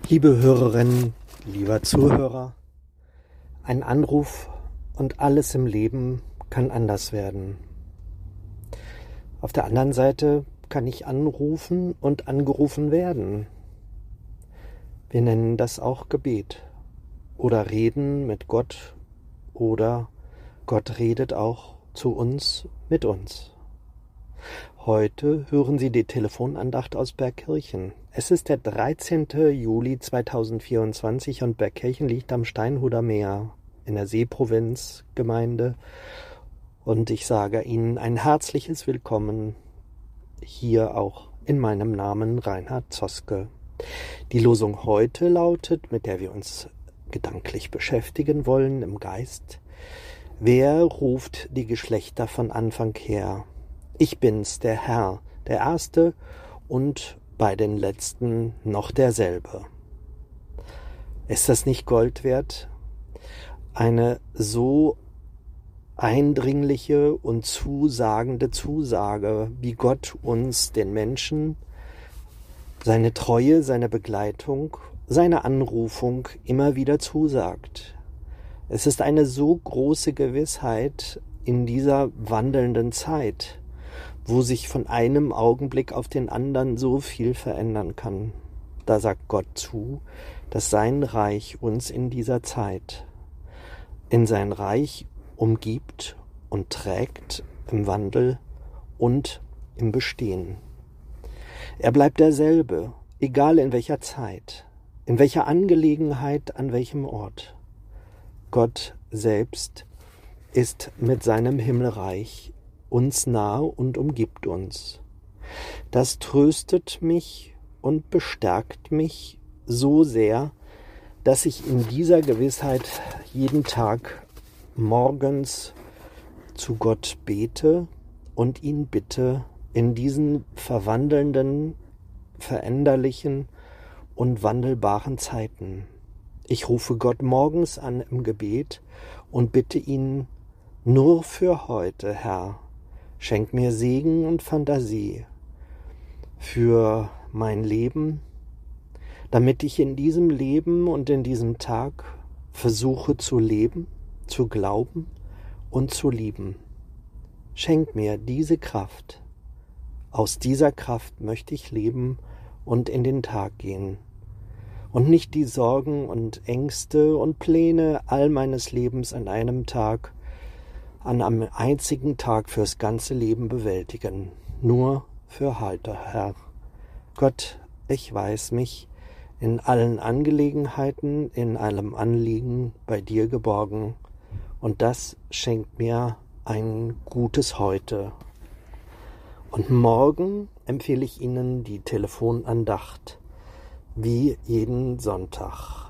Liebe Hörerinnen, lieber Zuhörer, ein Anruf und alles im Leben kann anders werden. Auf der anderen Seite kann ich anrufen und angerufen werden. Wir nennen das auch Gebet oder Reden mit Gott oder Gott redet auch zu uns mit uns. Heute hören Sie die Telefonandacht aus Bergkirchen. Es ist der 13. Juli 2024 und Bergkirchen liegt am Steinhuder Meer in der Seeprovinzgemeinde. Und ich sage Ihnen ein herzliches Willkommen hier auch in meinem Namen Reinhard Zoske. Die Losung heute lautet, mit der wir uns gedanklich beschäftigen wollen im Geist: Wer ruft die Geschlechter von Anfang her? Ich bin's, der Herr, der Erste und bei den Letzten noch derselbe. Ist das nicht Gold wert? Eine so eindringliche und zusagende Zusage, wie Gott uns, den Menschen, seine Treue, seine Begleitung, seine Anrufung immer wieder zusagt. Es ist eine so große Gewissheit in dieser wandelnden Zeit, wo sich von einem Augenblick auf den anderen so viel verändern kann. Da sagt Gott zu, dass sein Reich uns in dieser Zeit, in sein Reich umgibt und trägt im Wandel und im Bestehen. Er bleibt derselbe, egal in welcher Zeit, in welcher Angelegenheit, an welchem Ort. Gott selbst ist mit seinem Himmelreich uns nahe und umgibt uns. Das tröstet mich und bestärkt mich so sehr, dass ich in dieser Gewissheit jeden Tag morgens zu Gott bete und ihn bitte, in diesen verwandelnden, veränderlichen und wandelbaren Zeiten. Ich rufe Gott morgens an im Gebet und bitte ihn: Nur für heute, Herr, schenk mir Segen und Fantasie für mein Leben, damit ich in diesem Leben und in diesem Tag versuche zu leben, zu glauben und zu lieben. Schenk mir diese Kraft. Aus dieser Kraft möchte ich leben und in den Tag gehen. Und nicht die Sorgen und Ängste und Pläne all meines Lebens an einem Tag, an einem einzigen Tag fürs ganze Leben bewältigen. Nur für heute, Herr. Gott, ich weiß mich in allen Angelegenheiten, in allem Anliegen bei dir geborgen. Und das schenkt mir ein gutes Heute. Und morgen empfehle ich Ihnen die Telefonandacht, wie jeden Sonntag.